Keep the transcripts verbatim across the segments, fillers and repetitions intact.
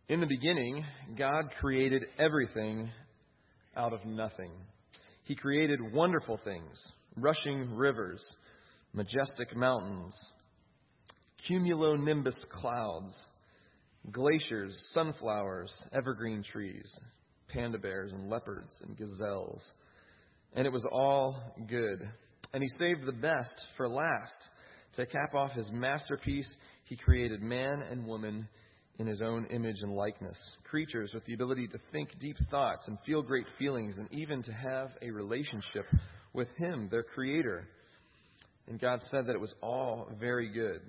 In the beginning, God created everything out of nothing. He created wonderful things, rushing rivers, majestic mountains, cumulonimbus clouds, glaciers, sunflowers, evergreen trees, panda bears and leopards and gazelles. And it was all good. And he saved the best for last. To cap off his masterpiece, he created man and woman in his own image and likeness. Creatures with the ability to think deep thoughts and feel great feelings and even to have a relationship with him, their creator. And God said that it was all very good.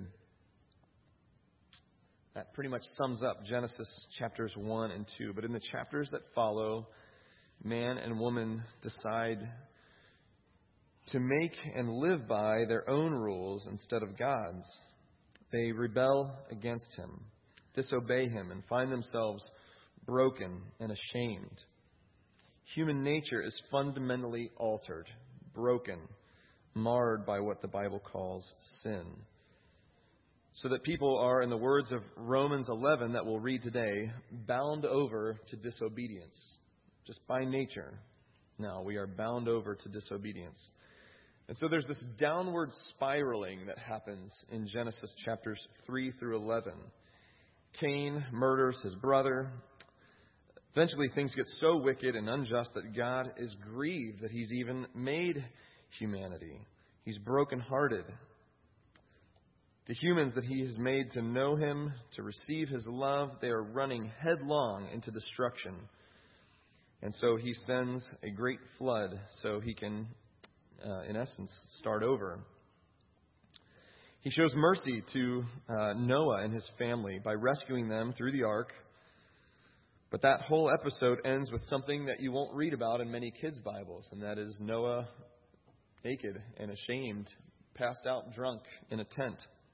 That pretty much sums up Genesis chapters one and two. But in the chapters that follow, man and woman decide to make and live by their own rules instead of God's. They rebel against him, disobey him, and find themselves broken and ashamed. Human nature is fundamentally altered, broken, marred by what the Bible calls sin. So that people are, in the words of Romans eleven that we'll read today, bound over to disobedience. Just by nature, now we are bound over to disobedience. And so there's this downward spiraling that happens in Genesis chapters three through eleven. Cain murders his brother. Eventually things get so wicked and unjust that God is grieved that he's even made humanity. He's brokenhearted. The humans that he has made to know him, to receive his love, they are running headlong into destruction. And so he sends a great flood so he can, uh, in essence, start over. He shows mercy to uh, Noah and his family by rescuing them through the ark. But that whole episode ends with something that you won't read about in many kids' Bibles, and that is Noah naked and ashamed, passed out drunk in a tent.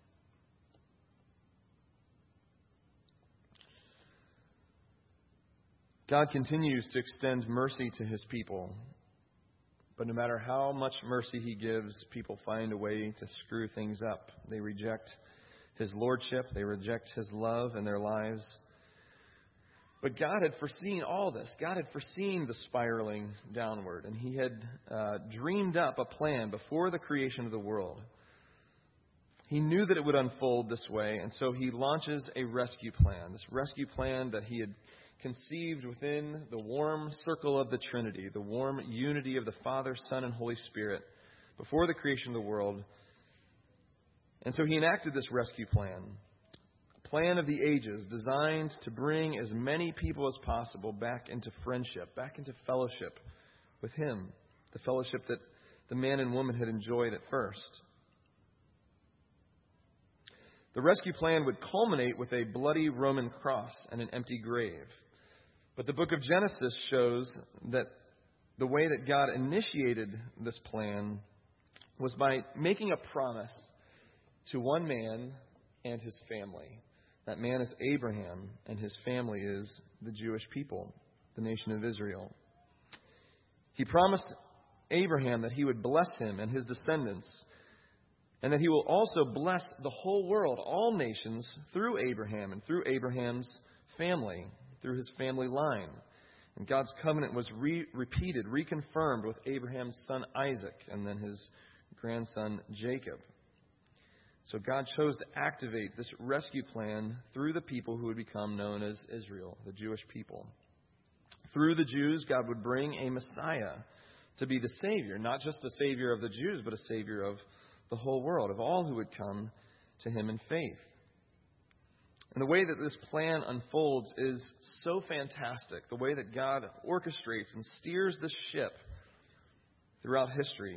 God continues to extend mercy to his people. But no matter how much mercy he gives, people find a way to screw things up. They reject his lordship. They reject his love in their lives. But God had foreseen all this. God had foreseen the spiraling downward. And he had uh, dreamed up a plan before the creation of the world. He knew that it would unfold this way. And so he launches a rescue plan. This rescue plan that he had conceived within the warm circle of the Trinity, the warm unity of the Father, Son, and Holy Spirit before the creation of the world. And so he enacted this rescue plan, a plan of the ages designed to bring as many people as possible back into friendship, back into fellowship with him, the fellowship that the man and woman had enjoyed at first. The rescue plan would culminate with a bloody Roman cross and an empty grave. But the book of Genesis shows that the way that God initiated this plan was by making a promise to one man and his family. That man is Abraham, and his family is the Jewish people, the nation of Israel. He promised Abraham that he would bless him and his descendants, and that he will also bless the whole world, all nations, through Abraham and through Abraham's family, through his family line. And God's covenant was re- repeated, reconfirmed with Abraham's son Isaac and then his grandson Jacob. So God chose to activate this rescue plan through the people who would become known as Israel, the Jewish people. Through the Jews, God would bring a Messiah to be the Savior, not just a Savior of the Jews, but a Savior of the whole world, of all who would come to him in faith. And the way that this plan unfolds is so fantastic. The way that God orchestrates and steers the ship throughout history.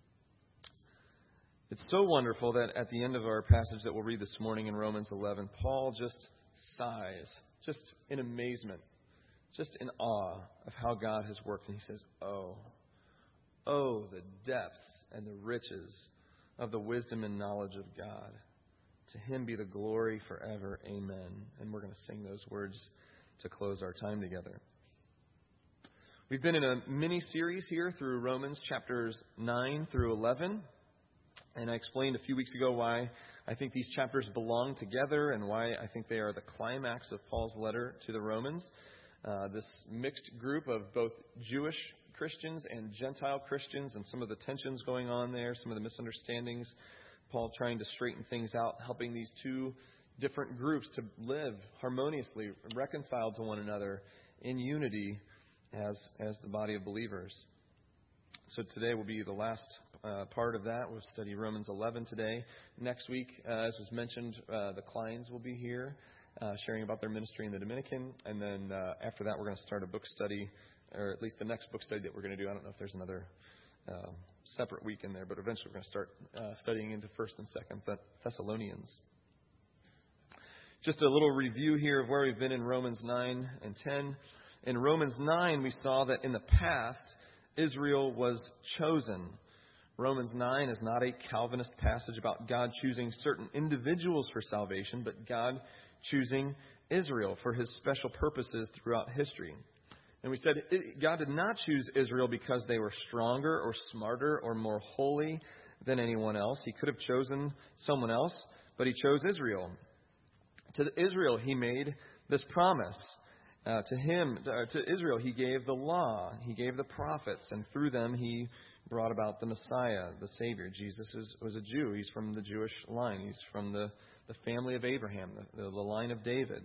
It's so wonderful that at the end of our passage that we'll read this morning in Romans eleven, Paul just sighs, just in amazement, just in awe of how God has worked. And he says, oh, oh, the depths and the riches of the wisdom and knowledge of God. To him be the glory forever. Amen. And we're going to sing those words to close our time together. We've been in a mini-series here through Romans chapters nine through eleven. And I explained a few weeks ago why I think these chapters belong together and why I think they are the climax of Paul's letter to the Romans. Uh, this mixed group of both Jewish Christians and Gentile Christians and some of the tensions going on there, some of the misunderstandings, Paul trying to straighten things out, helping these two different groups to live harmoniously, reconciled to one another in unity as as the body of believers. So today will be the last uh, part of that. We'll study Romans eleven today. Next week, uh, as was mentioned, uh, the Kleins will be here uh, sharing about their ministry in the Dominican. And then uh, after that, we're going to start a book study, or at least the next book study that we're going to do. I don't know if there's another uh, separate week in there, but eventually we're going to start uh, studying into First and Second Thessalonians. Just a little review here of where we've been in Romans nine and ten. In Romans nine, we saw that in the past, Israel was chosen. Romans nine is not a Calvinist passage about God choosing certain individuals for salvation, but God choosing Israel for his special purposes throughout history. And we said God did not choose Israel because they were stronger or smarter or more holy than anyone else. He could have chosen someone else, but he chose Israel. To Israel, he made this promise. Uh, to him, uh, to Israel, he gave the law. He gave the prophets. And through them, he brought about the Messiah, the Savior. Jesus is, was a Jew. He's from the Jewish line. He's from the, the family of Abraham, the, the, the line of David.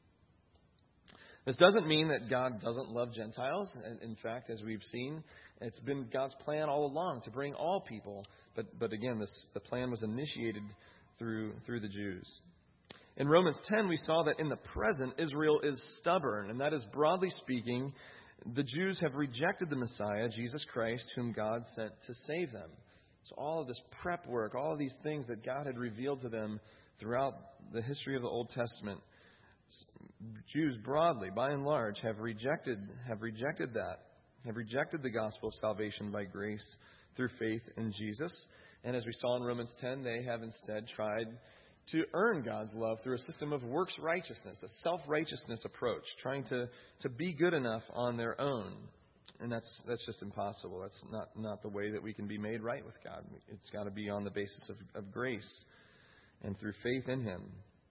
This doesn't mean that God doesn't love Gentiles. And in fact, as we've seen, it's been God's plan all along to bring all people. But but again, this the plan was initiated through through the Jews. In Romans ten, we saw that in the present, Israel is stubborn. And that is, broadly speaking, the Jews have rejected the Messiah, Jesus Christ, whom God sent to save them. So all of this prep work, all of these things that God had revealed to them throughout the history of the Old Testament, Jews broadly, by and large, have rejected, have rejected that, have rejected the gospel of salvation by grace through faith in Jesus. And as we saw in Romans ten, they have instead tried to earn God's love through a system of works righteousness, a self-righteousness approach, trying to, to be good enough on their own. And that's that's just impossible. That's not, not the way that we can be made right with God. It's got to be on the basis of, of grace and through faith in Him.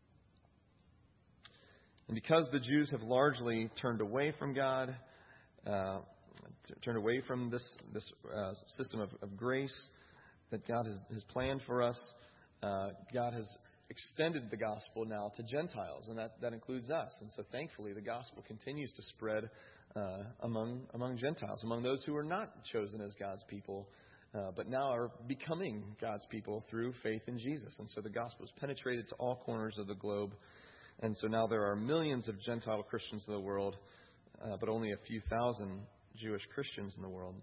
And because the Jews have largely turned away from God, uh, t- turned away from this, this uh, system of, of grace that God has, has planned for us, uh, God has extended the gospel now to Gentiles, and that, that includes us. And so thankfully the gospel continues to spread uh, among among Gentiles, among those who are not chosen as God's people, uh, but now are becoming God's people through faith in Jesus. And so the gospel has penetrated to all corners of the globe. And so now there are millions of Gentile Christians in the world, uh, but only a few thousand Jewish Christians in the world.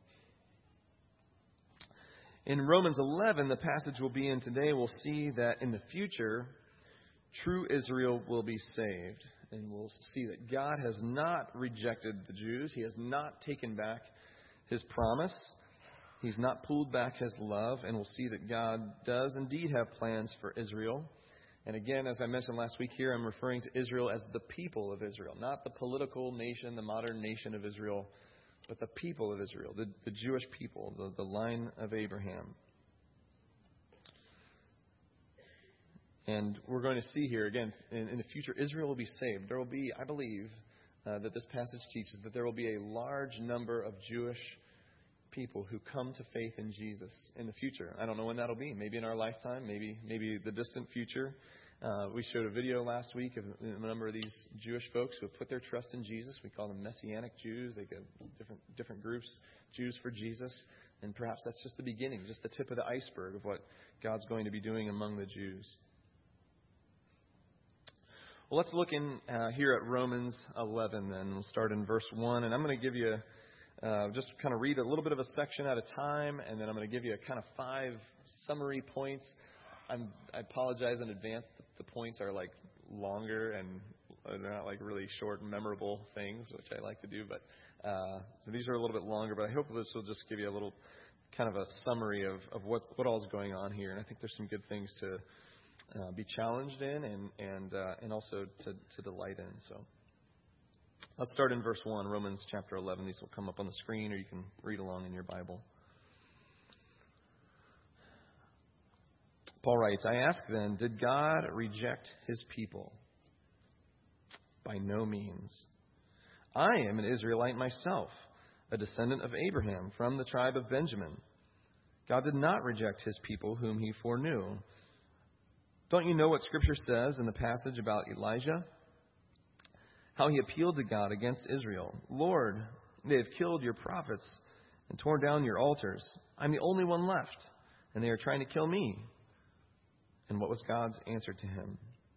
In Romans eleven, the passage we'll be in today, we'll see that in the future, true Israel will be saved. And we'll see that God has not rejected the Jews. He has not taken back His promise. He's not pulled back His love. And we'll see that God does indeed have plans for Israel. And again, as I mentioned last week here, I'm referring to Israel as the people of Israel, not the political nation, the modern nation of Israel, but the people of Israel, the, the Jewish people, the, the line of Abraham. And we're going to see here, again, in, in the future, Israel will be saved. There will be, I believe, uh, that this passage teaches that there will be a large number of Jewish people who come to faith in Jesus in the future. I don't know when that'll be. Maybe in our lifetime, maybe maybe the distant future. Uh, we showed a video last week of a number of these Jewish folks who have put their trust in Jesus. We call them Messianic Jews. They get different different groups, Jews for Jesus. And perhaps that's just the beginning, just the tip of the iceberg of what God's going to be doing among the Jews. Well, let's look in uh, here at Romans eleven, and we'll start in verse one. And I'm going to give you, uh, just kind of read a little bit of a section at a time, and then I'm going to give you a kind of five summary points. I'm, I apologize in advance. The, the points are like longer, and they're not like really short, memorable things, which I like to do. But uh, so these are a little bit longer, but I hope this will just give you a little kind of a summary of, of what, what all is going on here. And I think there's some good things to Uh, be challenged in and and uh, and also to, to delight in. So let's start in verse one, Romans chapter eleven. These will come up on the screen, or you can read along in your Bible. Paul writes, I ask then, did God reject his people? By no means. I am an Israelite myself, a descendant of Abraham from the tribe of Benjamin. God did not reject his people whom he foreknew. Don't you know what Scripture says in the passage about Elijah? How he appealed to God against Israel. Lord, they have killed your prophets and torn down your altars. I'm the only one left, and they are trying to kill me. And what was God's answer to him?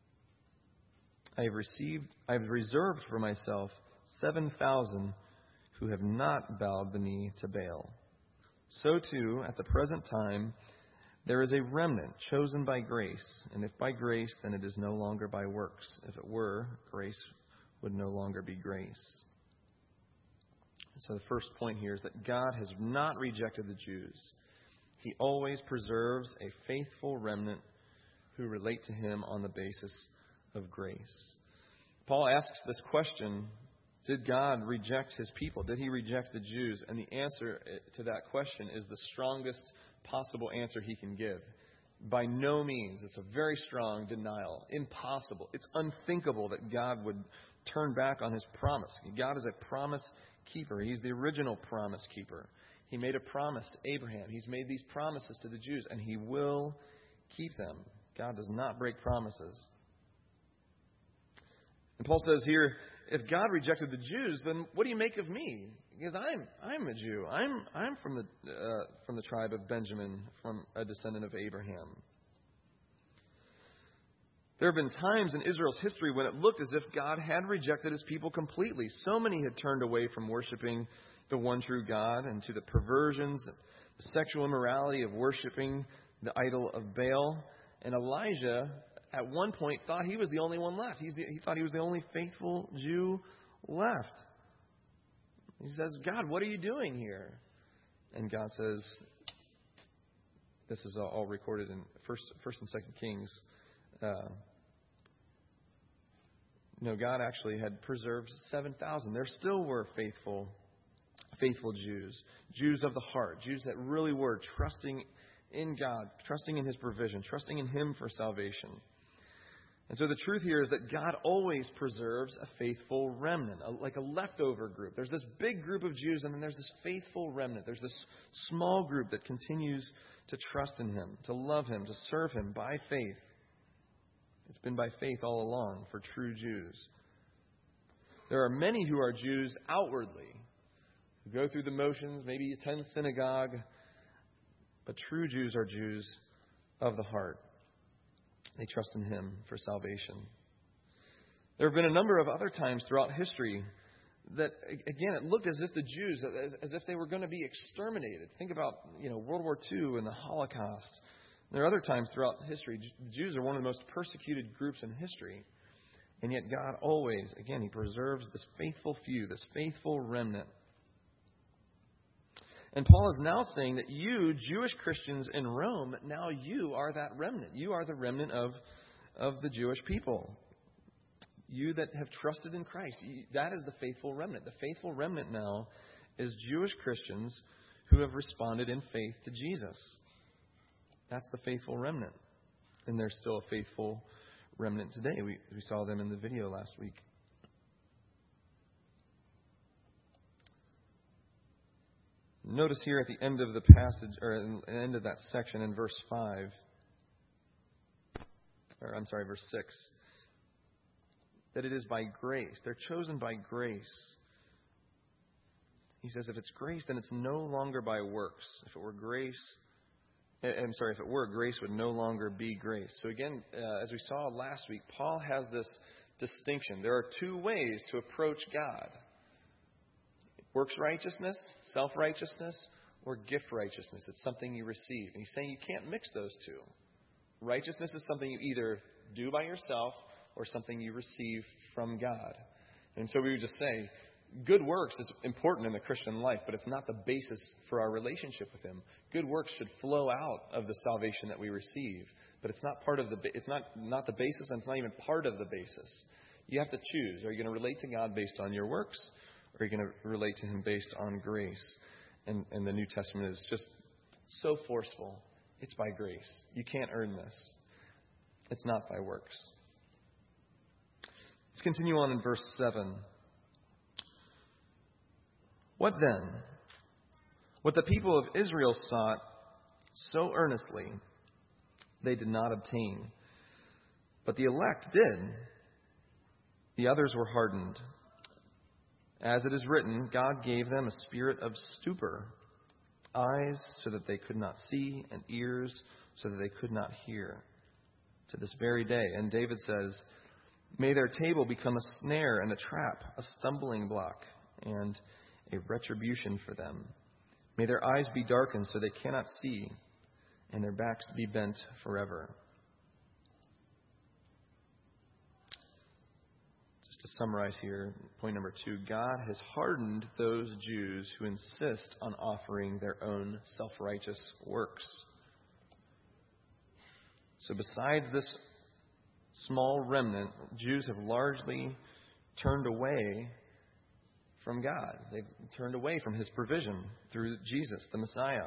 I have received, I have reserved for myself seven thousand who have not bowed the knee to Baal. So too, at the present time, there is a remnant chosen by grace. And if by grace, then it is no longer by works. If it were, grace would no longer be grace. So the first point here is that God has not rejected the Jews. He always preserves a faithful remnant who relate to him on the basis of grace. Paul asks this question, did God reject his people? Did he reject the Jews? And the answer to that question is the strongest possible answer he can give. By no means. It's a very strong denial. Impossible. It's unthinkable that God would turn back on his promise. God is a promise keeper. He's the original promise keeper. He made a promise to Abraham. He's made these promises to the Jews, and he will keep them. God does not break promises. And Paul says here, if God rejected the Jews, then what do you make of me? Because I'm I'm a Jew. I'm I'm from the uh, from the tribe of Benjamin, from a descendant of Abraham. There have been times in Israel's history when it looked as if God had rejected his people completely. So many had turned away from worshiping the one true God and to the perversions, the sexual immorality of worshiping the idol of Baal. And Elijah, at one point, thought he was the only one left. He's the, he thought he was the only faithful Jew left. He says, God, what are you doing here? And God says, this is all recorded in First, First and Second Kings. Uh, no, God actually had preserved seven thousand. There still were faithful, faithful Jews, Jews of the heart, Jews that really were trusting in God, trusting in his provision, trusting in him for salvation. And so the truth here is that God always preserves a faithful remnant, a, like a leftover group. There's this big group of Jews, and then there's this faithful remnant. There's this small group that continues to trust in him, to love him, to serve him by faith. It's been by faith all along for true Jews. There are many who are Jews outwardly, who go through the motions, maybe attend synagogue, but true Jews are Jews of the heart. They trust in him for salvation. There have been a number of other times throughout history that, again, it looked as if the Jews, as, as if they were going to be exterminated. Think about, you know, World War Two and the Holocaust. There are other times throughout history, the Jews are one of the most persecuted groups in history. And yet God always, again, he preserves this faithful few, this faithful remnant. And Paul is now saying that you, Jewish Christians in Rome, now you are that remnant. You are the remnant of, of the Jewish people. You that have trusted in Christ. That is the faithful remnant. The faithful remnant now is Jewish Christians who have responded in faith to Jesus. That's the faithful remnant. And there's still a faithful remnant today. We, we saw them in the video last week. Notice here at the end of the passage, or at the end of that section in verse five, or I'm sorry, verse six, that it is by grace. They're chosen by grace. He says if it's grace, then it's no longer by works. If it were grace, I'm sorry, if it were, grace would no longer be grace. So again, uh, as we saw last week, Paul has this distinction. There are two ways to approach God. Works righteousness, self-righteousness, or gift righteousness. It's something you receive. And he's saying you can't mix those two. Righteousness is something you either do by yourself or something you receive from God. And so we would just say, good works is important in the Christian life, but it's not the basis for our relationship with him. Good works should flow out of the salvation that we receive, but it's not part of the it's not not the basis, and it's not even part of the basis. You have to choose. Are you going to relate to God based on your works? Or are you going to relate to him based on grace? And, and the New Testament is just so forceful It's by grace. You can't earn this. It's not by works. Let's continue on in verse seven. What then? What the people of Israel sought so earnestly, they did not obtain. But the elect did. The others were hardened. As it is written, God gave them a spirit of stupor, eyes so that they could not see, and ears so that they could not hear, to this very day. And David says, may their table become a snare and a trap, a stumbling block, and a retribution for them. May their eyes be darkened so they cannot see, and their backs be bent forever. Just to summarize here, point number two, God has hardened those Jews who insist on offering their own self-righteous works. So besides this small remnant, Jews have largely turned away from God. They've turned away from His provision through Jesus, the Messiah.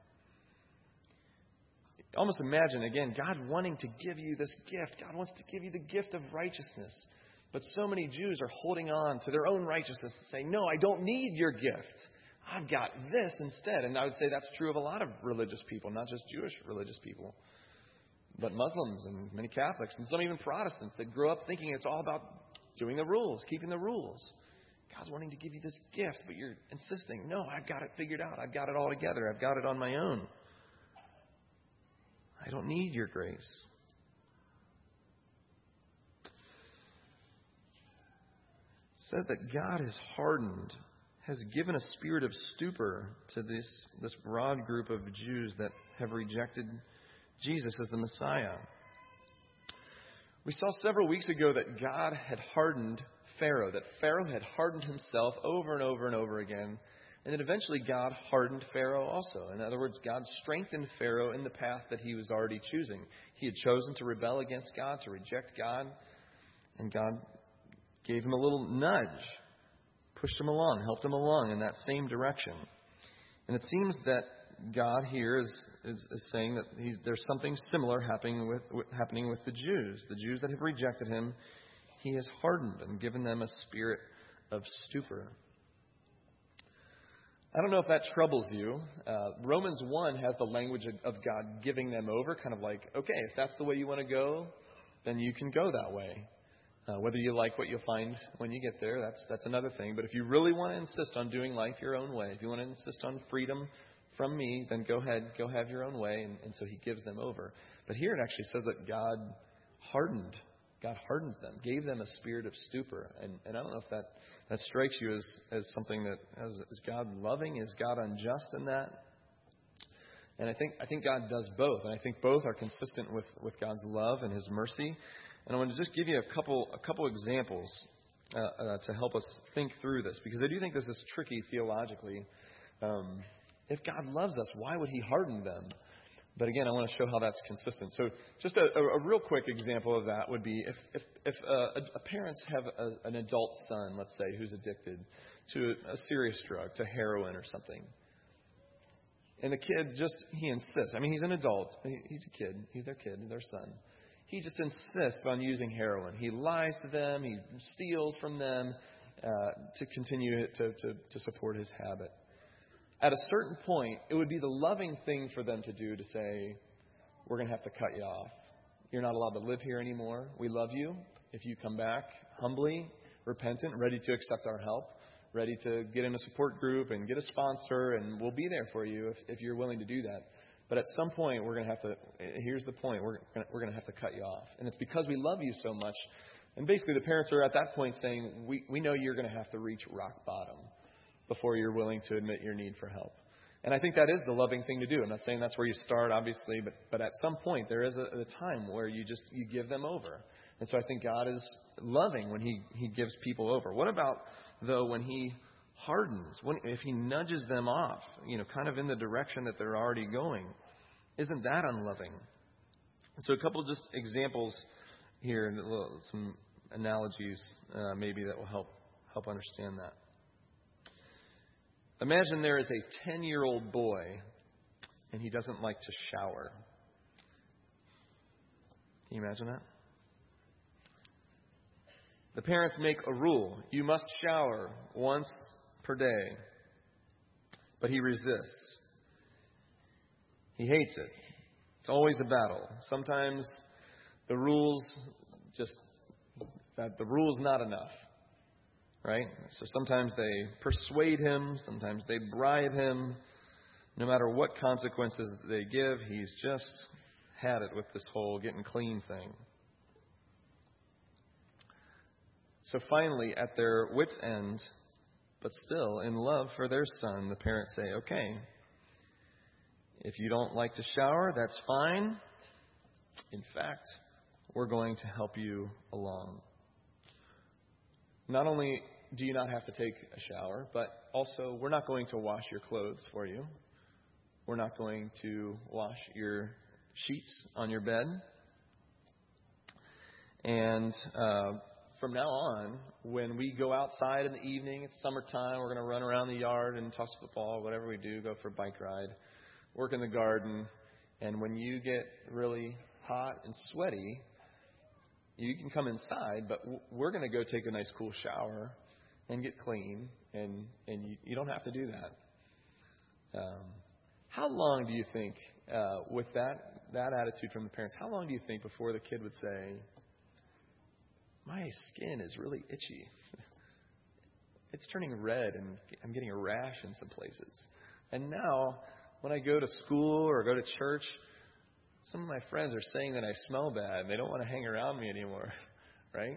Almost imagine, again, God wanting to give you this gift. God wants to give you the gift of righteousness. But so many Jews are holding on to their own righteousness and saying, no, I don't need your gift. I've got this instead. And I would say that's true of a lot of religious people, not just Jewish religious people, but Muslims and many Catholics and some even Protestants that grow up thinking it's all about doing the rules, keeping the rules. God's wanting to give you this gift, but you're insisting, no, I've got it figured out. I've got it all together. I've got it on my own. I don't need your grace. It says that God has hardened, has given a spirit of stupor to this, this broad group of Jews that have rejected Jesus as the Messiah. We saw several weeks ago that God had hardened Pharaoh, that Pharaoh had hardened himself over and over and over again, and that eventually God hardened Pharaoh also. In other words, God strengthened Pharaoh in the path that he was already choosing. He had chosen to rebel against God, to reject God, and God gave him a little nudge, pushed him along, helped him along in that same direction. And it seems that God here is, is, is saying that he's, there's something similar happening with, with, happening with the Jews. The Jews that have rejected him, he has hardened and given them a spirit of stupor. I don't know if that troubles you. Uh, Romans one has the language of, of God giving them over, kind of like, okay, if that's the way you want to go, then you can go that way. Uh, whether you like what you'll find when you get there, that's that's another thing. But if you really want to insist on doing life your own way, if you want to insist on freedom from me, then go ahead, go have your own way. And, and so he gives them over. But here it actually says that God hardened. God hardens them, gave them a spirit of stupor. And, and I don't know if that, that strikes you as, as something that, as, is God loving? Is God unjust in that? And I think I think God does both. And I think both are consistent with, with God's love and his mercy. And I want to just give you a couple a couple examples uh, uh, to help us think through this, because I do think this is tricky theologically. Um, if God loves us, why would he harden them? But again, I want to show how that's consistent. So just a, a, a real quick example of that would be if if, if uh, a, a parents have a, an adult son, let's say, who's addicted to a, a serious drug, to heroin or something. And the kid just, he insists. I mean, he's an adult. He's a kid. He's their kid, their son. He just insists on using heroin. He lies to them. He steals from them uh, to continue to, to, to support his habit. At a certain point, it would be the loving thing for them to do to say, we're going to have to cut you off. You're not allowed to live here anymore. We love you. If you come back humbly, repentant, ready to accept our help, ready to get in a support group and get a sponsor, and we'll be there for you if, if you're willing to do that. But at some point, we're going to have to, here's the point, we're going to, we're going to have to cut you off. And it's because we love you so much. And basically, the parents are at that point saying, we, we know you're going to have to reach rock bottom before you're willing to admit your need for help. And I think that is the loving thing to do. I'm not saying that's where you start, obviously, but, but at some point, there is a, a time where you just, you give them over. And so I think God is loving when he, he gives people over. What about, though, when he hardens, when, if he nudges them off, you know, kind of in the direction that they're already going? Isn't that unloving? So a couple of just examples here, some analogies uh, maybe that will help help understand that. Imagine there is a ten-year-old boy and he doesn't like to shower. Can you imagine that? The parents make a rule. You must shower once per day. But he resists. He hates it. It's always a battle. Sometimes the rules just, that the rule's not enough. Right? So sometimes they persuade him. Sometimes they bribe him. No matter what consequences they give, he's just had it with this whole getting clean thing. So finally, at their wits' end, but still in love for their son, the parents say, okay, if you don't like to shower, that's fine. In fact, we're going to help you along. Not only do you not have to take a shower, but also we're not going to wash your clothes for you. We're not going to wash your sheets on your bed. And uh, from now on, when we go outside in the evening, it's summertime, we're going to run around the yard and toss football, whatever we do, go for a bike ride, work in the garden. And when you get really hot and sweaty, you can come inside, but we're going to go take a nice cool shower and get clean, and, and you, you don't have to do that. Um, how long do you think, uh, with that, that attitude from the parents, how long do you think before the kid would say, my skin is really itchy. It's turning red and I'm getting a rash in some places. And now, when I go to school or go to church, some of my friends are saying that I smell bad and they don't want to hang around me anymore. Right?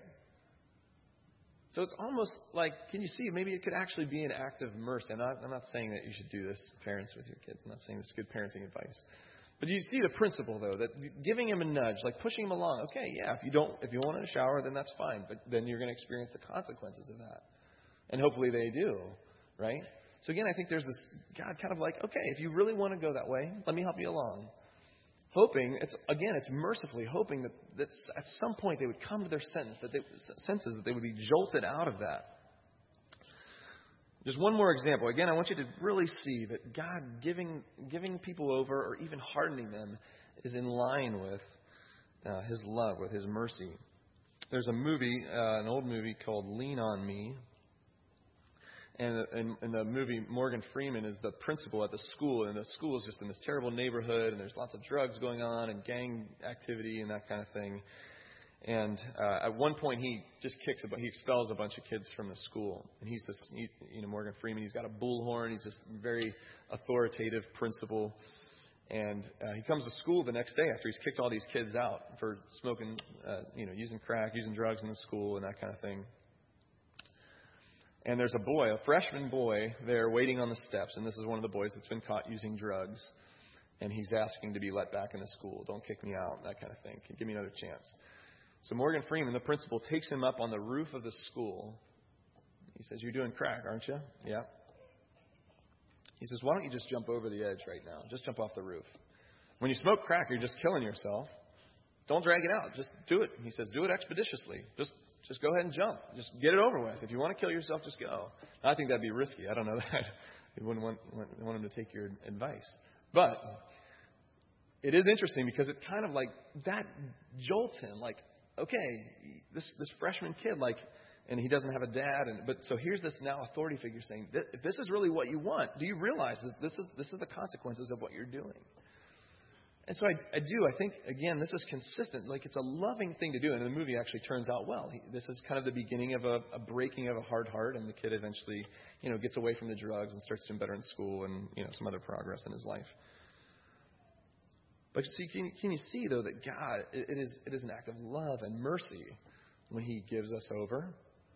So it's almost like, can you see, maybe it could actually be an act of mercy. I'm not, I'm not saying that you should do this, parents, with your kids. I'm not saying this is good parenting advice. But you see the principle, though, that giving him a nudge, like pushing him along. Okay, yeah, if you don't, if you want to shower, then that's fine. But then you're going to experience the consequences of that. And hopefully they do, right? So again, I think there's this, God, kind of like, okay, if you really want to go that way, let me help you along. Hoping, it's again, it's mercifully hoping that, that at some point they would come to their sense, that they, senses that they would be jolted out of that. Just one more example. Again, I want you to really see that God giving giving people over or even hardening them is in line with uh, His love, with His mercy. There's a movie, uh, an old movie called Lean on Me. And in, in the movie, Morgan Freeman is the principal at the school, and the school is just in this terrible neighborhood, and there's lots of drugs going on and gang activity and that kind of thing. And uh, at one point, he just kicks a, he expels a bunch of kids from the school. And he's this, he, you know, Morgan Freeman. He's got a bullhorn. He's this very authoritative principal. And uh, he comes to school the next day after he's kicked all these kids out for smoking, uh, you know, using crack, using drugs in the school, and that kind of thing. And there's a boy, a freshman boy, there waiting on the steps. And this is one of the boys that's been caught using drugs. And he's asking to be let back into school. Don't kick me out, that kind of thing. Give me another chance. So Morgan Freeman, the principal, takes him up on the roof of the school. He says, you're doing crack, aren't you? Yeah. He says, why don't you just jump over the edge right now? Just jump off the roof. When you smoke crack, you're just killing yourself. Don't drag it out. Just do it. He says, do it expeditiously. Just Just go ahead and jump. Just get it over with. If you want to kill yourself, just go. I think that'd be risky. I don't know that. You wouldn't want, want him to take your advice. But it is interesting because it kind of like, that jolts him. Like, okay, this this freshman kid, like, and he doesn't have a dad. And but so here's this now authority figure saying, if this is really what you want, do you realize this, this is this is the consequences of what you're doing? And so I, I do. I think, again, this is consistent. Like, it's a loving thing to do. And the movie actually turns out well. He, this is kind of the beginning of a, a breaking of a hard heart. And the kid eventually, you know, gets away from the drugs and starts doing better in school and, you know, some other progress in his life. But see, can, can you see, though, that God, it, it is it is an act of love and mercy when He gives us over,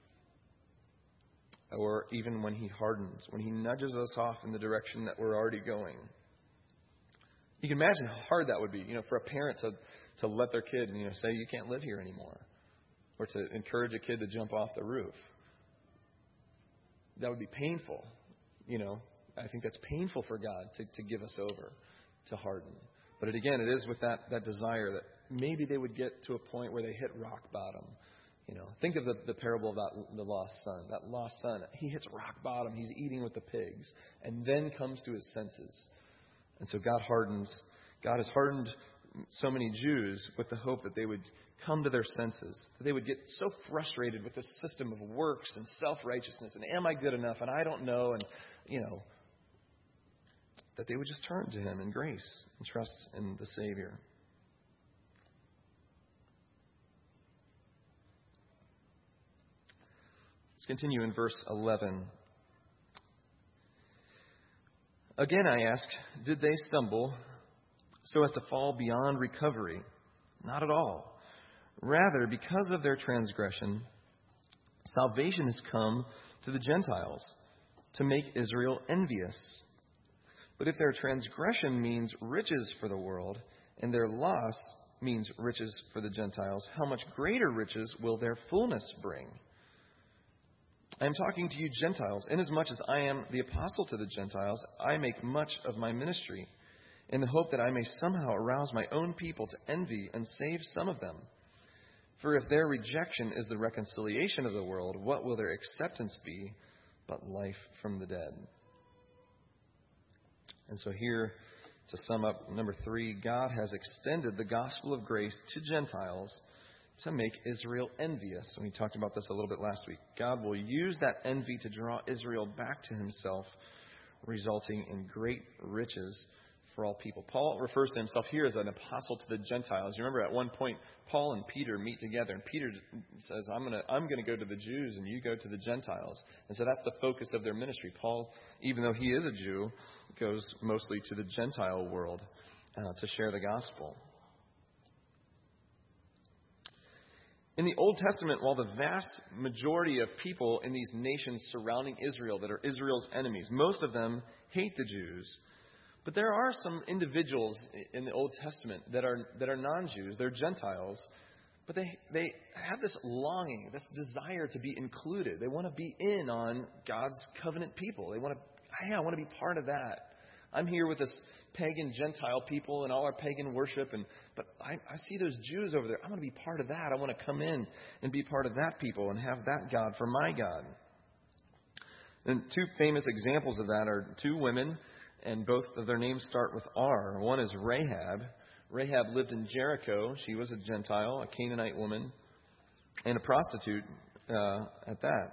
or even when He hardens, when He nudges us off in the direction that we're already going. You can imagine how hard that would be, you know, for a parent to, to let their kid, you know, say you can't live here anymore, or to encourage a kid to jump off the roof. That would be painful, you know. I think that's painful for God to, to give us over, to harden. But it, again, it is with that, that desire that maybe they would get to a point where they hit rock bottom. You know, think of the, the parable of that, the lost son. That lost son, he hits rock bottom. He's eating with the pigs, and then comes to his senses. And so God hardens, God has hardened so many Jews with the hope that they would come to their senses, that they would get so frustrated with this system of works and self-righteousness and am I good enough and I don't know, and, you know, that they would just turn to him in grace and trust in the Savior. Let's continue in verse eleven. Again I ask, did they stumble so as to fall beyond recovery? Not at all. Rather, because of their transgression, salvation has come to the Gentiles to make Israel envious. But if their transgression means riches for the world, and their loss means riches for the Gentiles, how much greater riches will their fullness bring? I am talking to you Gentiles, inasmuch as I am the apostle to the Gentiles, I make much of my ministry, in the hope that I may somehow arouse my own people to envy and save some of them. For if their rejection is the reconciliation of the world, what will their acceptance be but life from the dead? And so here, to sum up, number three, God has extended the gospel of grace to Gentiles to make Israel envious. And we talked about this a little bit last week. God will use that envy to draw Israel back to himself, resulting in great riches for all people. Paul refers to himself here as an apostle to the Gentiles. You remember at one point, Paul and Peter meet together, and Peter says, I'm going to I'm going to go to the Jews, and you go to the Gentiles. And so that's the focus of their ministry. Paul, even though he is a Jew, goes mostly to the Gentile world uh, to share the gospel. In the Old Testament, while the vast majority of people in these nations surrounding Israel that are Israel's enemies, most of them hate the Jews. But there are some individuals in the Old Testament that are that are non-Jews. They're Gentiles. But they, they have this longing, this desire to be included. They want to be in on God's covenant people. They want to, hey, I want to be part of that. I'm here with this pagan Gentile people and all our pagan worship, and but I, I see those Jews over there. I want to be part of that. I want to come in and be part of that people and have that God for my God. And two famous examples of that are two women, and both of their names start with R. One is Rahab. Rahab lived in Jericho. She was a Gentile, a Canaanite woman, and a prostitute uh, at that.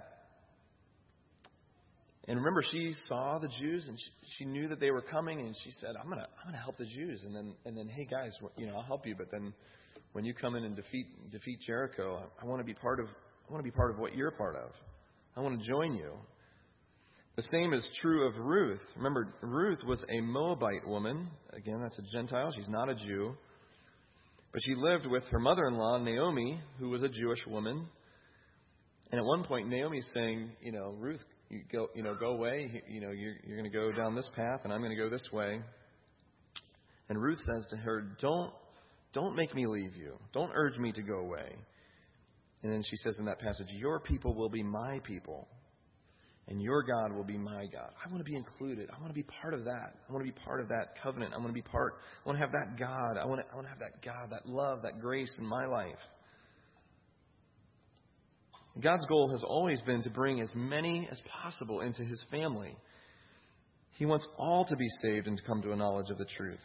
And remember, she saw the Jews, and she, she knew that they were coming, and she said, "I'm gonna, I'm gonna help the Jews." And then, and then, hey guys, you know, I'll help you. But then, when you come in and defeat defeat Jericho, I, I want to be part of, I want to be part of what you're part of. I want to join you. The same is true of Ruth. Remember, Ruth was a Moabite woman. Again, that's a Gentile. She's not a Jew, but she lived with her mother-in-law Naomi, who was a Jewish woman. And at one point, Naomi's saying, "You know, Ruth." You go, you know, go away. You know, you're, you're going to go down this path, and I'm going to go this way. And Ruth says to her, "Don't, don't make me leave you. Don't urge me to go away." And then she says in that passage, "Your people will be my people, and your God will be my God." I want to be included. I want to be part of that. I want to be part of that covenant. I want to be part. I want to have that God. I want to, I want to have that God, that love, that grace in my life. God's goal has always been to bring as many as possible into his family. He wants all to be saved and to come to a knowledge of the truth.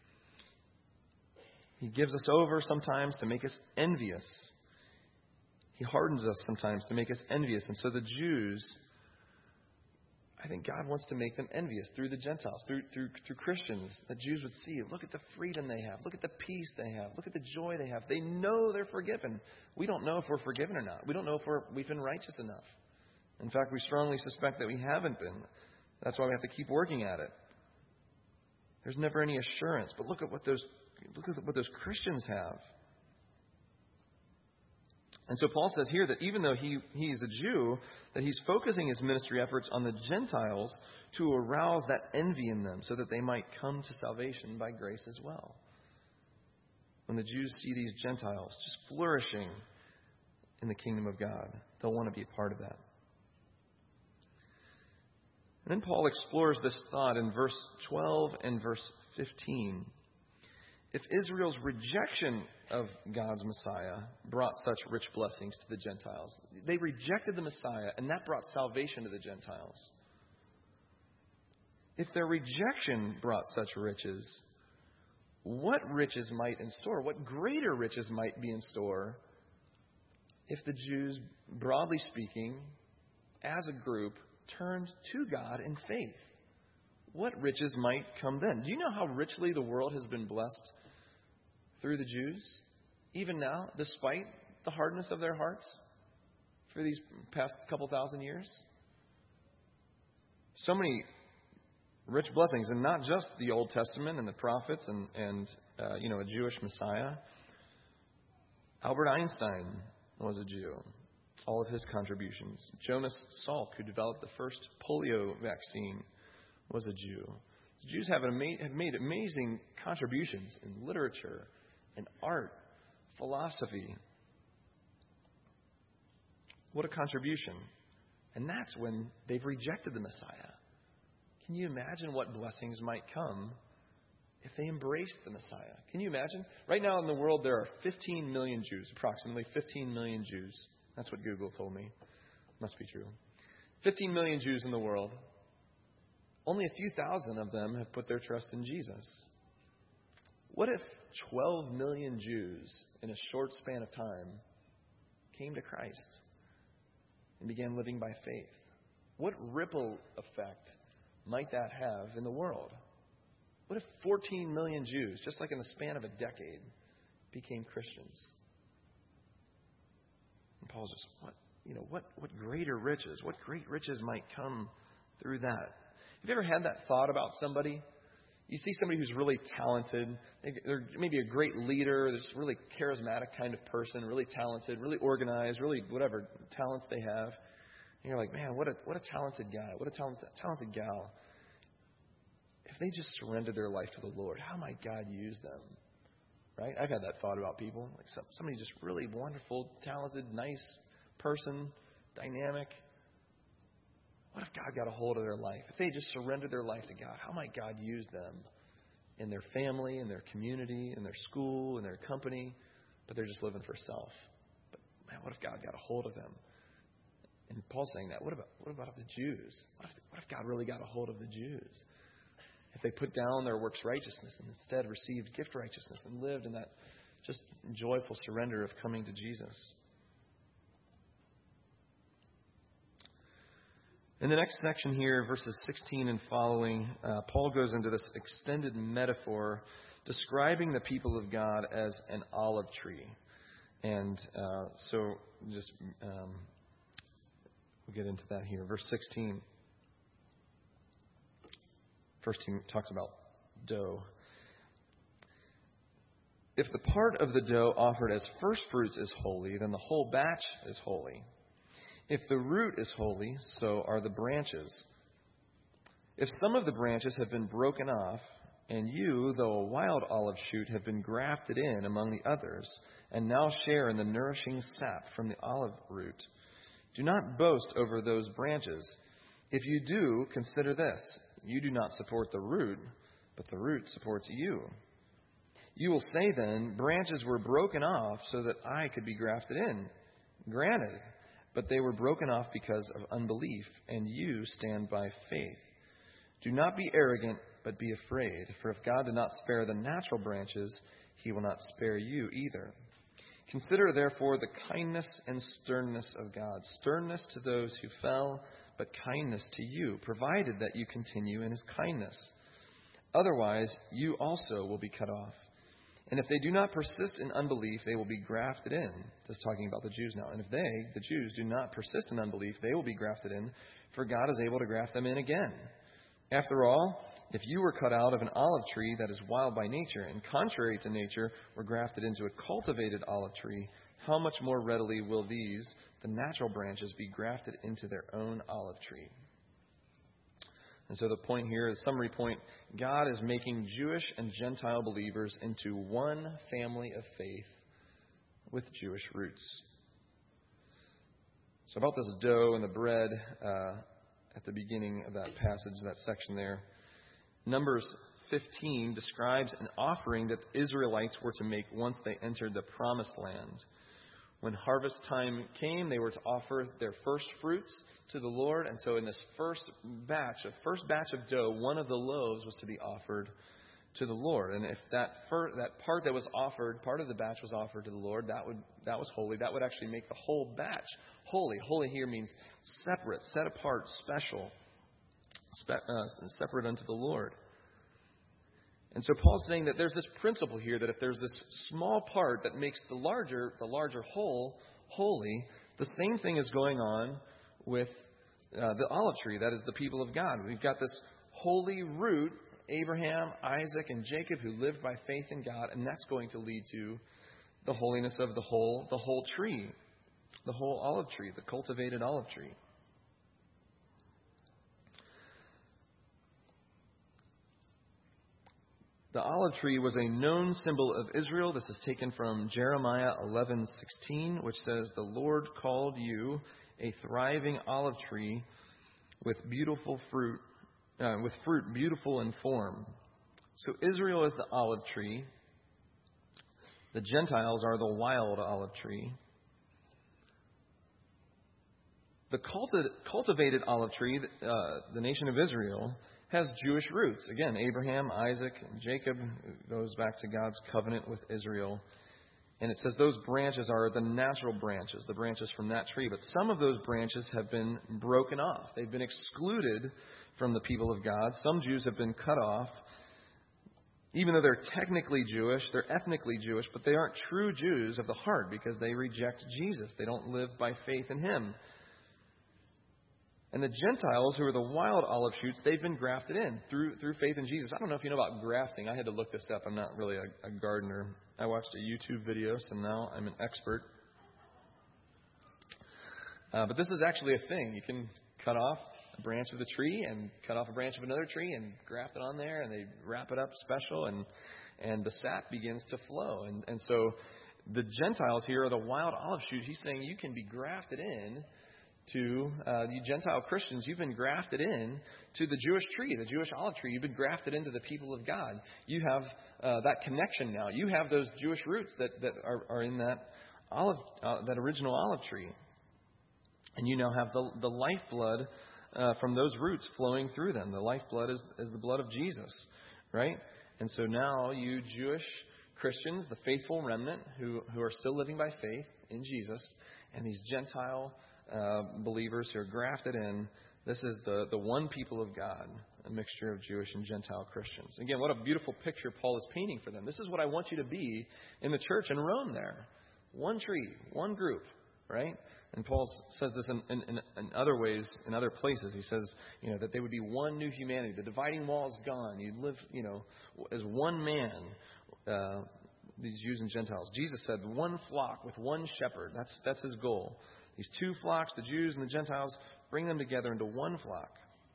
He gives us over sometimes to make us envious. He hardens us sometimes to make us envious. And so the Jews, I think God wants to make them envious through the Gentiles, through through through Christians. The Jews would see, look at the freedom they have. Look at the peace they have. Look at the joy they have. They know they're forgiven. We don't know if we're forgiven or not. We don't know if we're, we've been righteous enough. In fact, we strongly suspect that we haven't been. That's why we have to keep working at it. There's never any assurance. But look at what those look at what those Christians have. And so Paul says here that even though he, he's a Jew, that he's focusing his ministry efforts on the Gentiles to arouse that envy in them so that they might come to salvation by grace as well. When the Jews see these Gentiles just flourishing in the kingdom of God, they'll want to be a part of that. And then Paul explores this thought in verse twelve and verse fifteen. If Israel's rejection of God's Messiah brought such rich blessings to the Gentiles, they rejected the Messiah, and that brought salvation to the Gentiles. if their rejection brought such riches, what riches might in store, what greater riches might be in store if the Jews, broadly speaking, as a group, turned to God in faith? What riches might come then? Do you know how richly the world has been blessed through the Jews, even now, despite the hardness of their hearts for these past couple thousand years? So many rich blessings, and not just the Old Testament and the prophets and, and uh, you know, a Jewish Messiah. Albert Einstein was a Jew. All of his contributions. Jonas Salk, who developed the first polio vaccine, was a Jew. The Jews have, ama- have made amazing contributions in literature, in art, philosophy. What a contribution. And that's when they've rejected the Messiah. Can you imagine what blessings might come if they embraced the Messiah? Can you imagine? Right now in the world there are fifteen million Jews, approximately fifteen million Jews. That's what Google told me. Must be true. fifteen million Jews in the world. Only a few thousand of them have put their trust in Jesus. What if twelve million Jews in a short span of time came to Christ and began living by faith? What ripple effect might that have in the world? What if fourteen million Jews, just like in the span of a decade, became Christians? And Paul's just, what, you know, what, what greater riches, what great riches might come through that? Have you ever had that thought about somebody? You see somebody who's really talented. They're maybe a great leader, this really charismatic kind of person, really talented, really organized, really whatever talents they have. And you're like, man, what a what a talented guy, what a talented talented gal. If they just surrendered their life to the Lord, how might God use them? Right? I've had that thought about people. Like some, somebody just really wonderful, talented, nice person, dynamic. What if God got a hold of their life? If they just surrendered their life to God, how might God use them in their family, in their community, in their school, in their company? But they're just living for self. But man, what if God got a hold of them? And Paul's saying that. What about what about the Jews? What if, what if God really got a hold of the Jews? If they put down their works righteousness and instead received gift righteousness and lived in that just joyful surrender of coming to Jesus. In the next section here, verses sixteen and following, uh, Paul goes into this extended metaphor describing the people of God as an olive tree. And uh, so just um, we'll get into that here. Verse sixteen. First he talks about dough. If the part of the dough offered as first fruits is holy, then the whole batch is holy. If the root is holy, so are the branches. If some of the branches have been broken off, and you, though a wild olive shoot, have been grafted in among the others, and now share in the nourishing sap from the olive root, do not boast over those branches. If you do, consider this. You do not support the root, but the root supports you. You will say then, branches were broken off so that I could be grafted in. Granted, but they were broken off because of unbelief, and you stand by faith. Do not be arrogant, but be afraid. For if God did not spare the natural branches, he will not spare you either. Consider, therefore, the kindness and sternness of God. Sternness to those who fell, but kindness to you, provided that you continue in his kindness. Otherwise, you also will be cut off. And if they do not persist in unbelief, they will be grafted in. This is talking about the Jews now. And if they, the Jews, do not persist in unbelief, they will be grafted in, for God is able to graft them in again. After all, if you were cut out of an olive tree that is wild by nature, and contrary to nature were grafted into a cultivated olive tree, how much more readily will these, the natural branches, be grafted into their own olive tree? And so the point here, the summary point, God is making Jewish and Gentile believers into one family of faith with Jewish roots. So about this dough and the bread uh, at the beginning of that passage, that section there, Numbers fifteen describes an offering that the Israelites were to make once they entered the Promised Land. When harvest time came, they were to offer their first fruits to the Lord. And so in this first batch, a first batch of dough, one of the loaves was to be offered to the Lord. And if that fir- that part that was offered, part of the batch was offered to the Lord, that would that was holy. That would actually make the whole batch holy. Holy here means separate, set apart, special, spe- uh, separate unto the Lord. And so Paul's saying that there's this principle here that if there's this small part that makes the larger, the larger whole holy, the same thing is going on with uh, the olive tree. That is the people of God. We've got this holy root, Abraham, Isaac, and Jacob, who lived by faith in God, and that's going to lead to the holiness of the whole, the whole tree, the whole olive tree, the cultivated olive tree. The olive tree was a known symbol of Israel. This is taken from Jeremiah eleven sixteen, which says, "The Lord called you a thriving olive tree with beautiful fruit, uh, with fruit beautiful in form." So Israel is the olive tree. The Gentiles are the wild olive tree. The culti- cultivated olive tree, uh, the nation of Israel, has Jewish roots. Again, Abraham, Isaac, and Jacob goes back to God's covenant with Israel. And it says those branches are the natural branches, the branches from that tree. But some of those branches have been broken off. They've been excluded from the people of God. Some Jews have been cut off. Even though they're technically Jewish, they're ethnically Jewish, but they aren't true Jews of the heart because they reject Jesus. They don't live by faith in Him. And the Gentiles, who are the wild olive shoots, they've been grafted in through through faith in Jesus. I don't know if you know about grafting. I had to look this up. I'm not really a, a gardener. I watched a YouTube video, so now I'm an expert. Uh, but this is actually a thing. You can cut off a branch of the tree and cut off a branch of another tree and graft it on there, and they wrap it up special, and and the sap begins to flow. And, and so the Gentiles here are the wild olive shoot. He's saying you can be grafted in to uh, you Gentile Christians. You've been grafted in to the Jewish tree, the Jewish olive tree. You've been grafted into the people of God. You have uh, that connection now. You have those Jewish roots that, that are, are in that olive, uh, that original olive tree. And you now have the, the lifeblood uh, from those roots flowing through them. The lifeblood is, is the blood of Jesus, right? And so now you Jewish Christians, the faithful remnant who, who are still living by faith in Jesus, and these Gentile Uh, believers who are grafted in. This is the, the one people of God, a mixture of Jewish and Gentile Christians. Again, what a beautiful picture Paul is painting for them. This is what I want you to be in the church in Rome there. One tree, one group, right? And Paul says this in, in, in other ways, in other places. He says, you know, that they would be one new humanity. The dividing wall is gone. You'd live, you know, as one man, uh, these Jews and Gentiles. Jesus said, one flock with one shepherd. That's that's his goal. These two flocks, the Jews and the Gentiles, bring them together into one flock.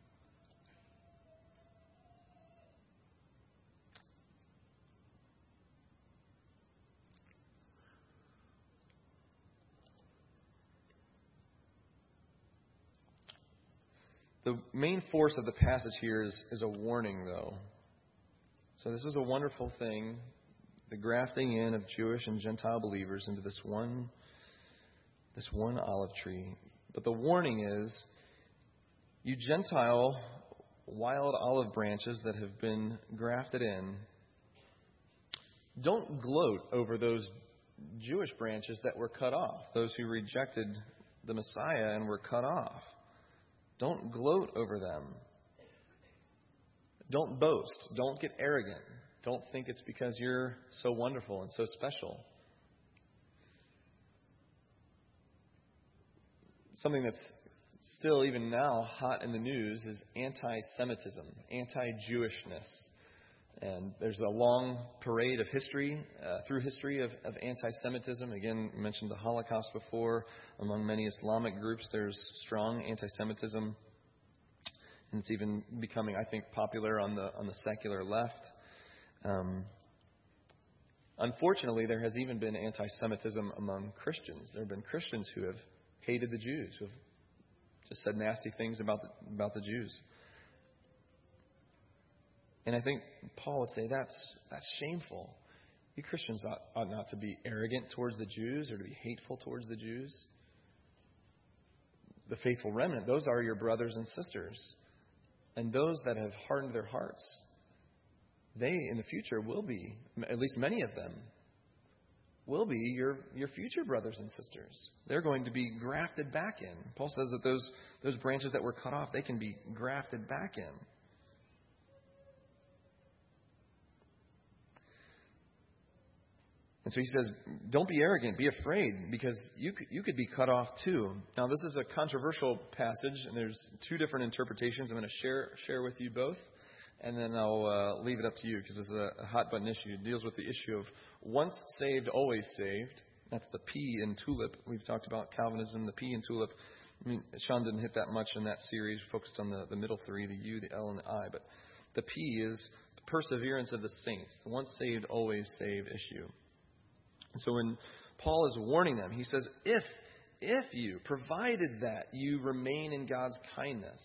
The main force of the passage here is, is a warning, though. So this is a wonderful thing, the grafting in of Jewish and Gentile believers into this one This one olive tree. But the warning is, you Gentile wild olive branches that have been grafted in, don't gloat over those Jewish branches that were cut off, those who rejected the Messiah and were cut off. Don't gloat over them. Don't boast. Don't get arrogant. Don't think it's because you're so wonderful and so special. Something that's still, even now, hot in the news is anti-Semitism, anti-Jewishness. And there's a long parade of history, uh, through history of, of anti-Semitism. Again, I mentioned the Holocaust before. Among many Islamic groups, there's strong anti-Semitism. And it's even becoming, I think, popular on the on the secular left. Um, unfortunately, there has even been anti-Semitism among Christians. There have been Christians who have hated the Jews, who have just said nasty things about the, about the Jews. And I think Paul would say that's that's shameful. You Christians ought, ought not to be arrogant towards the Jews or to be hateful towards the Jews. The faithful remnant, those are your brothers and sisters. And those that have hardened their hearts, they in the future will be, at least many of them, will be your, your future brothers and sisters. They're going to be grafted back in. Paul says that those, those branches that were cut off, they can be grafted back in. And so he says, don't be arrogant, be afraid, because you could, you could be cut off too. Now, this is a controversial passage, and there's two different interpretations. I'm going to share share with you both, and then I'll uh, leave it up to you, because it's a, a hot-button issue. It deals with the issue of once saved, always saved. That's the P in TULIP. We've talked about Calvinism, the P in TULIP. I mean, Sean didn't hit that much in that series, focused on the, the middle three, the U, the L, and the I. But the P is the perseverance of the saints, the once saved, always saved issue. And so when Paul is warning them, he says, if, if you, provided that you remain in God's kindness,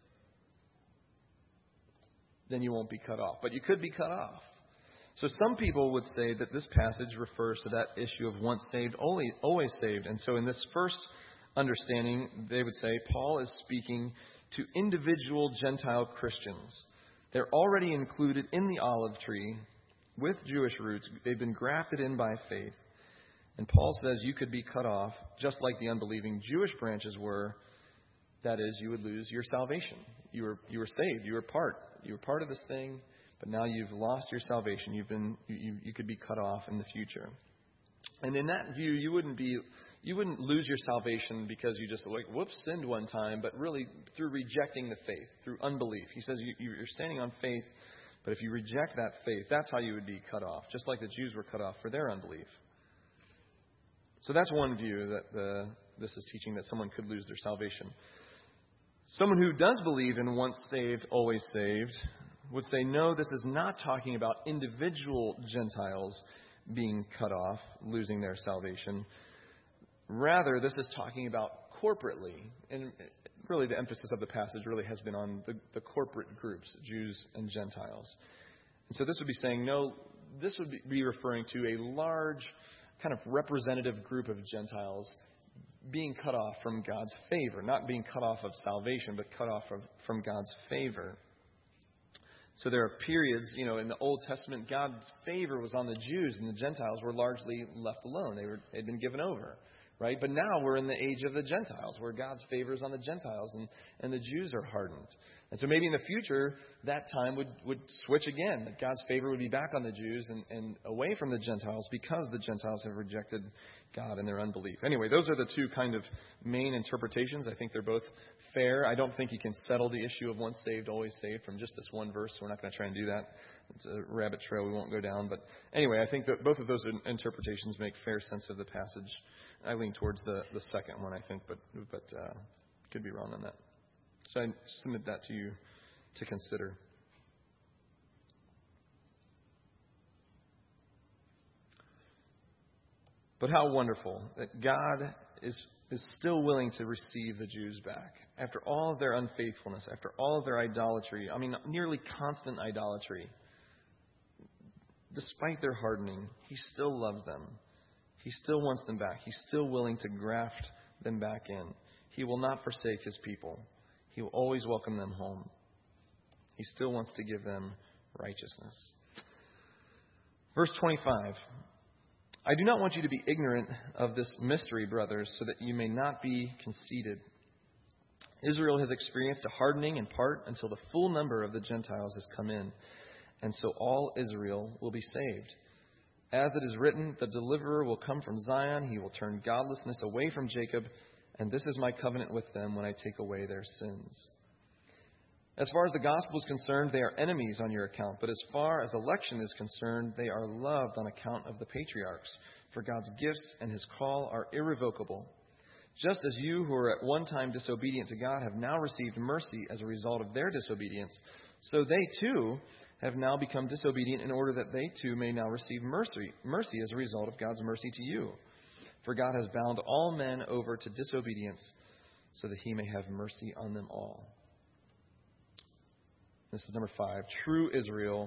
then you won't be cut off. But you could be cut off. So some people would say that this passage refers to that issue of once saved, always, always saved. And so in this first understanding, they would say Paul is speaking to individual Gentile Christians. They're already included in the olive tree with Jewish roots. They've been grafted in by faith. And Paul says you could be cut off just like the unbelieving Jewish branches were. That is, you would lose your salvation. You were you were saved. You were part. You were part of this thing, but now you've lost your salvation. You've been you, you, you could be cut off in the future. And in that view, you wouldn't be you wouldn't lose your salvation because you just like whoops sinned one time, but really through rejecting the faith, through unbelief. He says you, you're standing on faith. But if you reject that faith, that's how you would be cut off, just like the Jews were cut off for their unbelief. So that's one view that the, this is teaching, that someone could lose their salvation. Someone who does believe in once saved, always saved, would say, no, this is not talking about individual Gentiles being cut off, losing their salvation. Rather, this is talking about corporately, and really the emphasis of the passage really has been on the, the corporate groups, Jews and Gentiles. And so this would be saying, no, this would be referring to a large kind of representative group of Gentiles being cut off from God's favor, not being cut off of salvation, but cut off from, from God's favor. So there are periods, you know, in the Old Testament, God's favor was on the Jews and the Gentiles were largely left alone. They were, they'd been given over. Right? But now we're in the age of the Gentiles, where God's favor is on the Gentiles, and, and the Jews are hardened. And so maybe in the future, that time would, would switch again, that God's favor would be back on the Jews and, and away from the Gentiles, because the Gentiles have rejected God in their unbelief. Anyway, those are the two kind of main interpretations. I think they're both fair. I don't think you can settle the issue of once saved, always saved from just this one verse. We're not going to try and do that. It's a rabbit trail we won't go down. But anyway, I think that both of those interpretations make fair sense of the passage. I lean towards the, the second one, I think, but but uh, could be wrong on that. So I submit that to you to consider. But how wonderful that God is, is still willing to receive the Jews back. After all of their unfaithfulness, after all of their idolatry, I mean, nearly constant idolatry, despite their hardening, He still loves them. He still wants them back. He's still willing to graft them back in. He will not forsake His people. He will always welcome them home. He still wants to give them righteousness. Verse twenty-five. I do not want you to be ignorant of this mystery, brothers, so that you may not be conceited. Israel has experienced a hardening in part until the full number of the Gentiles has come in. And so all Israel will be saved. As it is written, the deliverer will come from Zion. He will turn godlessness away from Jacob. And this is my covenant with them when I take away their sins. As far as the gospel is concerned, they are enemies on your account. But as far as election is concerned, they are loved on account of the patriarchs. For God's gifts and His call are irrevocable. Just as you who were at one time disobedient to God have now received mercy as a result of their disobedience, so they too have now become disobedient in order that they too may now receive mercy, mercy as a result of God's mercy to you. For God has bound all men over to disobedience so that He may have mercy on them all. This is number five. True Israel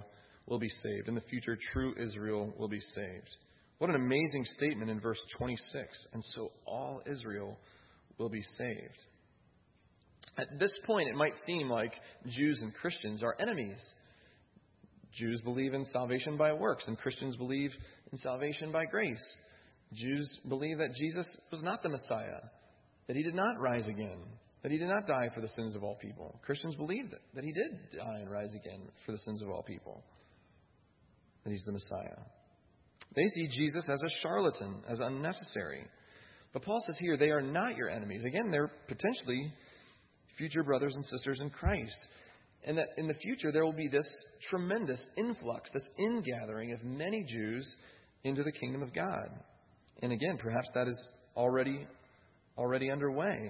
will be saved. In the future, true Israel will be saved. What an amazing statement in verse twenty-six. And so all Israel will be saved. At this point, it might seem like Jews and Christians are enemies. Jews believe in salvation by works, and Christians believe in salvation by grace. Jews believe that Jesus was not the Messiah, that he did not rise again, that he did not die for the sins of all people. Christians believe that, that he did die and rise again for the sins of all people, that he's the Messiah. They see Jesus as a charlatan, as unnecessary. But Paul says here, they are not your enemies. Again, they're potentially future brothers and sisters in Christ. And that in the future, there will be this tremendous influx, this ingathering of many Jews into the kingdom of God. And again, perhaps that is already, already underway.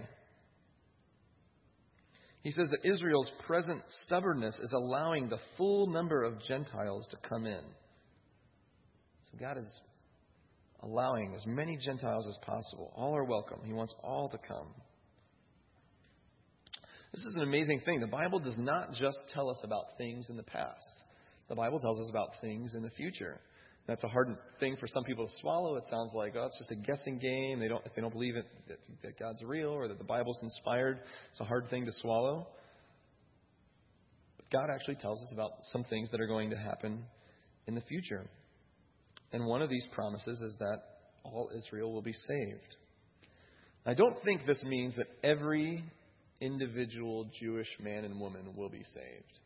He says that Israel's present stubbornness is allowing the full number of Gentiles to come in. So God is allowing as many Gentiles as possible. All are welcome. He wants all to come. This is an amazing thing. The Bible does not just tell us about things in the past. The Bible tells us about things in the future. That's a hard thing for some people to swallow. It sounds like, oh, it's just a guessing game. They don't, if they don't believe it, that, that God's real or that the Bible's inspired, it's a hard thing to swallow. But God actually tells us about some things that are going to happen in the future. And one of these promises is that all Israel will be saved. I don't think this means that every individual Jewish man and woman will be saved.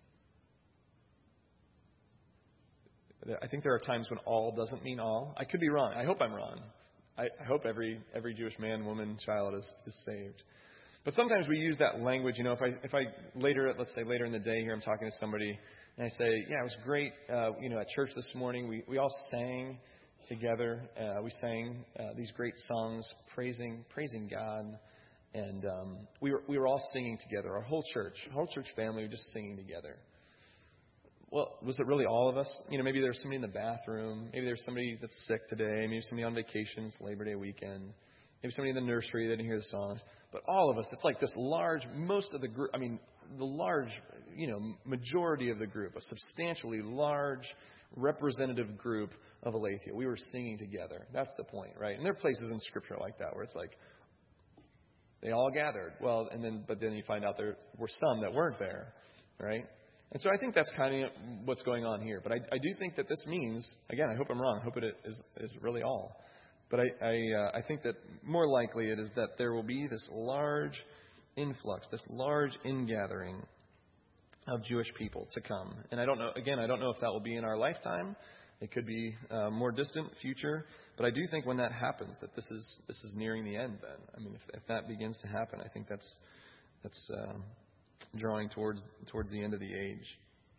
I think there are times when all doesn't mean all. I could be wrong. I hope I'm wrong. I, I hope every every Jewish man, woman, child is, is saved. But sometimes we use that language. You know, if I if I later, let's say later in the day here, I'm talking to somebody and I say, yeah, it was great. Uh, you know, at church this morning, we we all sang together. Uh, we sang uh, these great songs, praising praising God. And um, we were we were all singing together. Our whole church, whole church family, were just singing together. Well, was it really all of us? You know, maybe there's somebody in the bathroom. Maybe there's somebody that's sick today. Maybe somebody on vacation. It's Labor Day weekend. Maybe somebody in the nursery that didn't hear the songs. But all of us, it's like this large, most of the group, I mean, the large, you know, majority of the group, a substantially large representative group of Aletheia. We were singing together. That's the point, right? And there are places in Scripture like that where it's like, they all gathered. Well, and then, but then you find out there were some that weren't there, right? And so I think that's kind of what's going on here. But I, I do think that this means, again, I hope I'm wrong. I hope it is, is really all. But I, I, uh, I think that more likely it is that there will be this large influx, this large ingathering of Jewish people to come. And I don't know, again, I don't know if that will be in our lifetime. It could be uh, more distant future. But I do think when that happens, that this is this is nearing the end then. I mean, if, if that begins to happen, I think that's that's uh, drawing towards towards the end of the age.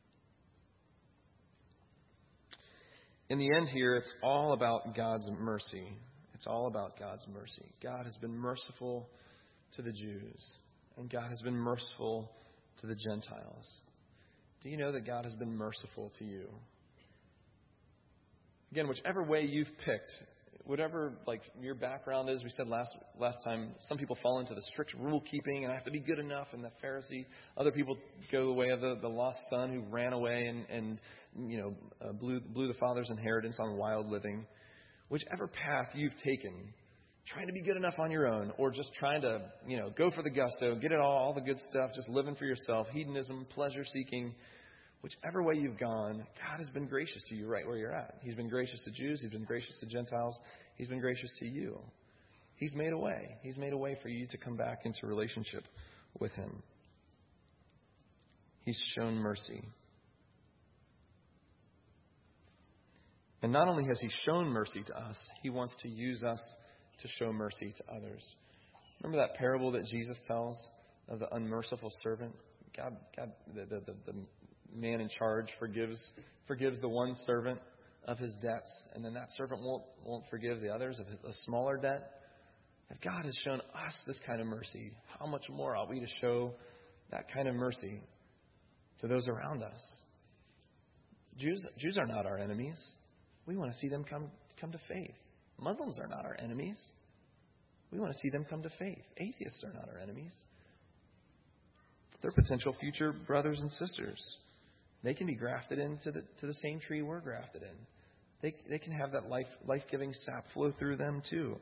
In the end here, it's all about God's mercy. It's all about God's mercy. God has been merciful to the Jews, and God has been merciful to the Gentiles. Do you know that God has been merciful to you? Again, whichever way you've picked, whatever like your background is, we said last last time, some people fall into the strict rule keeping and I have to be good enough and the Pharisee. Other people go the way of the, the lost son who ran away and, and you know uh, blew blew the father's inheritance on wild living. Whichever path you've taken, trying to be good enough on your own, or just trying to you know go for the gusto, get it all, all the good stuff, just living for yourself, hedonism, pleasure seeking. Whichever way you've gone, God has been gracious to you right where you're at. He's been gracious to Jews. He's been gracious to Gentiles. He's been gracious to you. He's made a way. He's made a way for you to come back into relationship with Him. He's shown mercy. And not only has He shown mercy to us, He wants to use us to show mercy to others. Remember that parable that Jesus tells of the unmerciful servant? God, God, the, the, the, the man in charge forgives forgives the one servant of his debts, and then that servant won't won't forgive the others of a smaller debt. If God has shown us this kind of mercy, how much more ought we to show that kind of mercy to those around us? Jews Jews are not our enemies. We want to see them come come to faith. Muslims are not our enemies. We want to see them come to faith. Atheists are not our enemies. They're potential future brothers and sisters. They can be grafted into the to the same tree we're grafted in. They they can have that life life-giving sap flow through them too.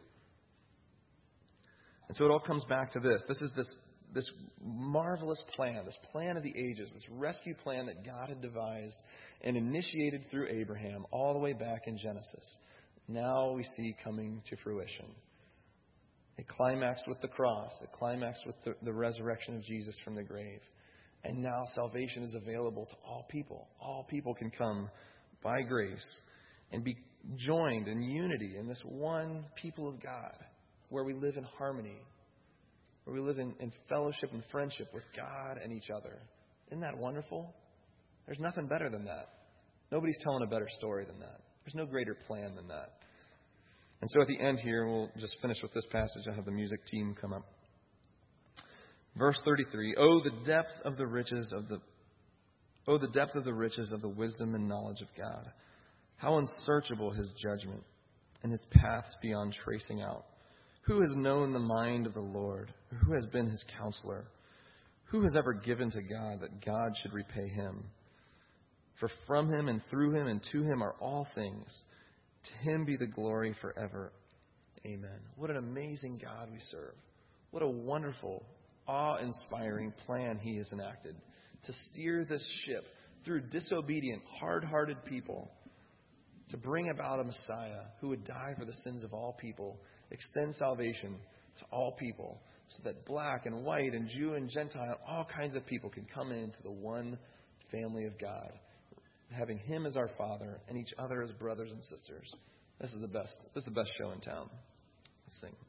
And so it all comes back to this. This is this this marvelous plan, this plan of the ages, this rescue plan that God had devised and initiated through Abraham all the way back in Genesis. Now we see coming to fruition. It climaxed with the cross. It climaxed with the, the resurrection of Jesus from the grave. And now salvation is available to all people. All people can come by grace and be joined in unity in this one people of God, where we live in harmony, where we live in, in fellowship and friendship with God and each other. Isn't that wonderful? There's nothing better than that. Nobody's telling a better story than that. There's no greater plan than that. And so at the end here, we'll just finish with this passage. I'll have the music team come up. Verse thirty-three, oh, the depth of the riches of the oh, the depth of the riches of the wisdom and knowledge of God. How unsearchable his judgment and his paths beyond tracing out. Who has known the mind of the Lord? Who has been his counselor? Who has ever given to God that God should repay him? For from him and through him and to him are all things. To him be the glory forever. Amen. What an amazing God we serve. What a wonderful, awe-inspiring plan he has enacted to steer this ship through disobedient, hard-hearted people to bring about a Messiah who would die for the sins of all people, extend salvation to all people, so that black and white and Jew and Gentile, all kinds of people can come into the one family of God, having him as our Father and each other as brothers and sisters. This is the best. This is the best show in town. Let's sing.